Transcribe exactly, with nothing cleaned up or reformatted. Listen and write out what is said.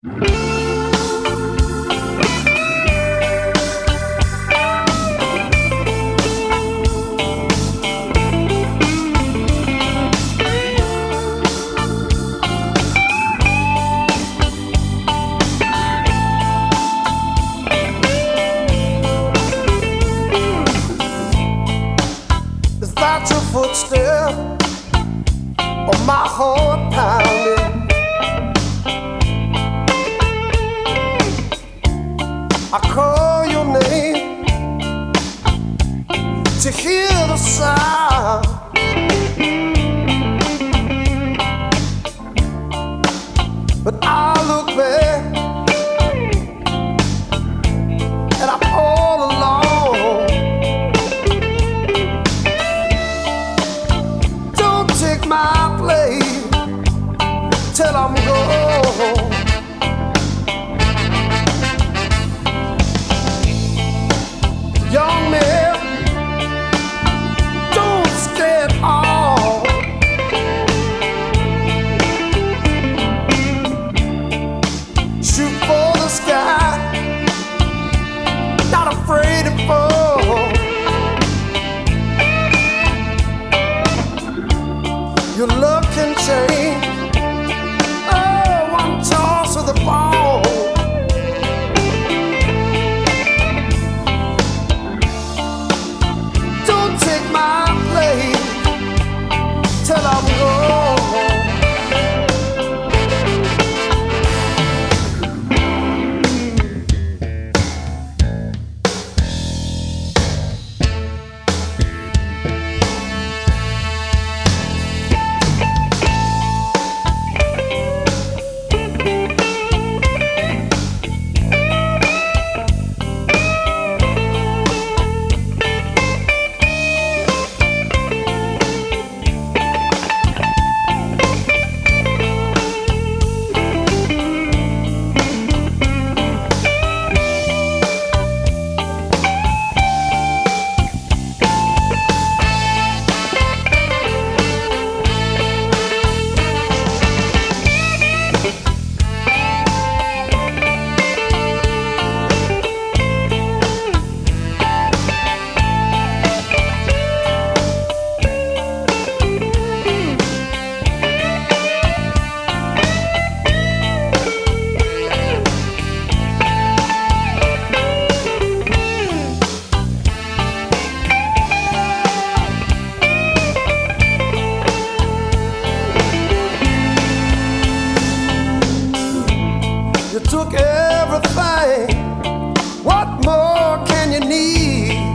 Is that your footstep or my heart pounding? I call your name to hear the sound, but I look back and I'm all alone. Don't take my place till I'm gone. Young man, don't stand off. Shoot for the sky, not afraid to fall. Your luck can change. Oh, one toss of the ball. Don't take my place till I'm gone. You took everything. What more can you need?